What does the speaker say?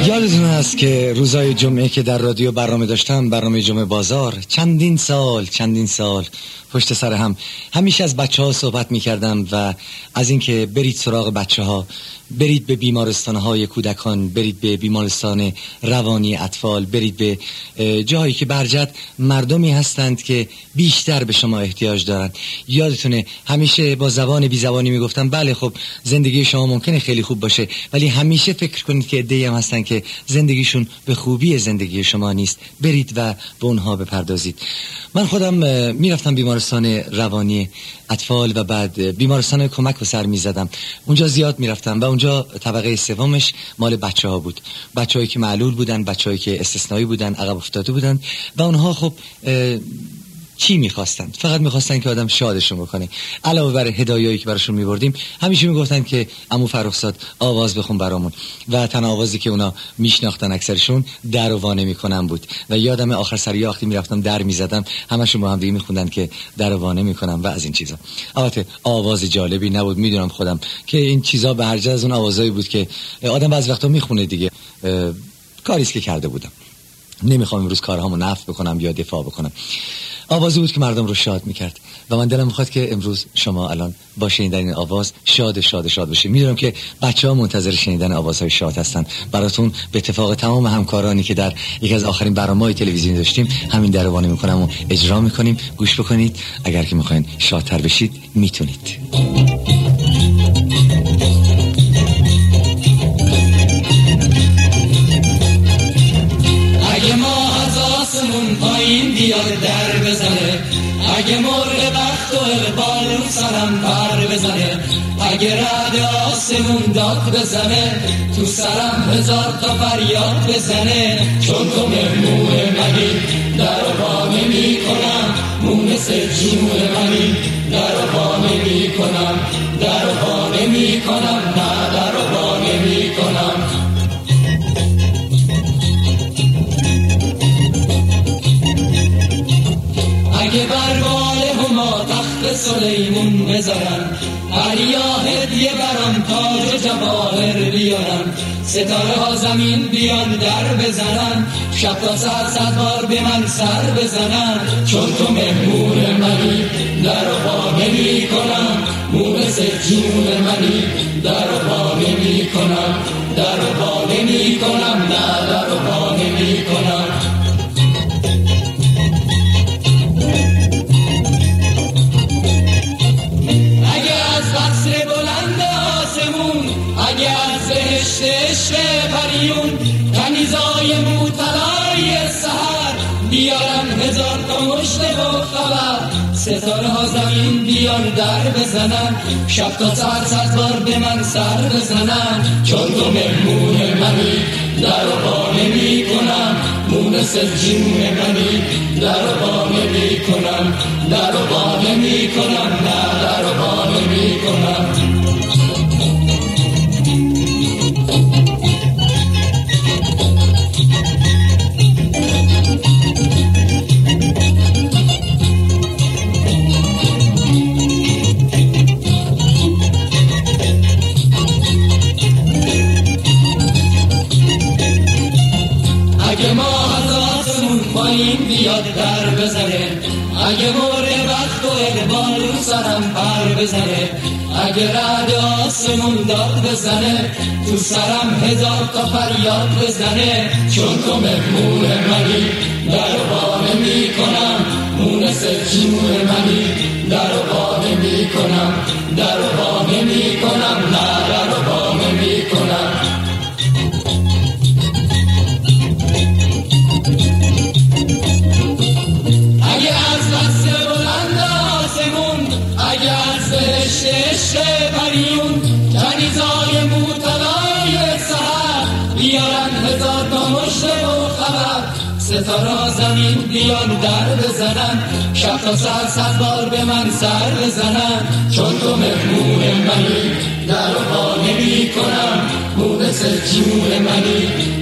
یادتون هست که روزای جمعه که در رادیو برنامه داشتم، برنامه جمعه بازار، چندین سال پشت سر هم همیشه از بچه ها صحبت می کردم و از اینکه برید سراغ بچه ها، برید به بیمارستان های کودکان، برید به بیمارستان روانی اطفال، برید به جایی که برجت مردمی هستند که بیشتر به شما احتیاج دارند. یادتونه همیشه با زبان بی زبانی می گفتم بله خب زندگی شما ممکنه خیلی خوب باشه، ولی همیشه فکر کنید که عده‌ای هم هستن که زندگیشون به خوبی زندگی شما نیست، برید و به اونها بپردازید. من خودم میرفتم بیمارستان روانی اطفال و بعد بیمارستان کمک و سر میزدم. اونجا زیاد میرفتم و اونجا طبقه سومش مال بچه ها بود، بچه‌هایی که معلول بودن، بچه‌هایی که استثنایی بودن، عقب افتاده بودن و اونها خب چی میخواستن؟ فقط میخواستن که آدم شادشون بکنه. علاوه بر هدایایی که براشون میبردیم، همیشه میگفتن که عمو فرخزاد آواز بخون برامون و تنها آوازی که اونا میشناختن اکثرشون در و وانه میکنن بود و یادم آخر سری وقتی میرفتم در میزدم همشون با هم دیگه میخوندن که در و وانه میکنم و از این چیزا. البته آواز جالبی نبود، میدونم خودم که این چیزا به هر جا از اون آوازایی بود که آدم بعضی وقتا میخونه دیگه. کاریست که کرده بودم، نمیخوام امروز کارهامو نفی بکنم یا دفاع بکنم. آوازی بود که مردم رو شاد میکرد و من دلم میخواد که امروز شما الان با شنیدن این آواز شاد باشید. میدونم که بچه‌ها منتظر شنیدن آوازهای شاد هستن. براتون به اتفاق تمام همکارانی که در یکی از آخرین برنامه‌های تلویزیونی داشتیم همین دربانه میکنم و اجرا میکنیم. گوش بکنید، اگر که میخواین شادتر بشید میتونید. پایین بیاد در بزنه، اگه مرغ بخت و اقبال رو سرم پر بزنه، اگه رعد آسمون داد بزنه، تو سرم هزار تا فریاد بزنه، چون تو مهمون منی در و با نمی کنم، مونس جون منی در و با نمی کنم، در و با نمی کنم، نه در و با نمی کنم. اگه بر بال هما تخت سلیمون بذارن، علیا هدیه برام تاج و جواهر بیارن، ستاره ها زمین بیان در بزنن، شب تا سر 100 بار به من سر بزنن، چون تو مهمون منی در و با نمی کنم، مونس جون منی در و با نمی کنم، در و با نمی کنم، نه در و با نمی کنم. اگه از بهشت عشق پریون کنیزای موطلای سحر بیارن هزار تا مشت و خبر، ستاره ها زمین بیان در بزنن، شب تا سر 100 بار به من سر بزنن، چون تو مهمون منی در و با نمی کنم، مونس جون منی در و با نمی کنم، در و با نمی کنم، نه در و با نمی کنم. بیاد در بزنه، اگه مرغ بخت و اقبال رو سرم پر بزنه، اگه رعد آسمون داد بزنه، تو سرم هزار تا فریاد بزنه، چون تو مهمون منی در و با نمی کنم، مونس جون منی در و با نمی کنم، در و با نمی کنم، نه در و با نمی کنم. عشق پریون کنیزای موطلای سحر بیارن هزار تا مشت و خبر، ستاره زمین بیان در بزنن، شب تا سر 100 بار به من سر بزنن، چون تو مهمون منی در و با نمی کنم، مونس جون منی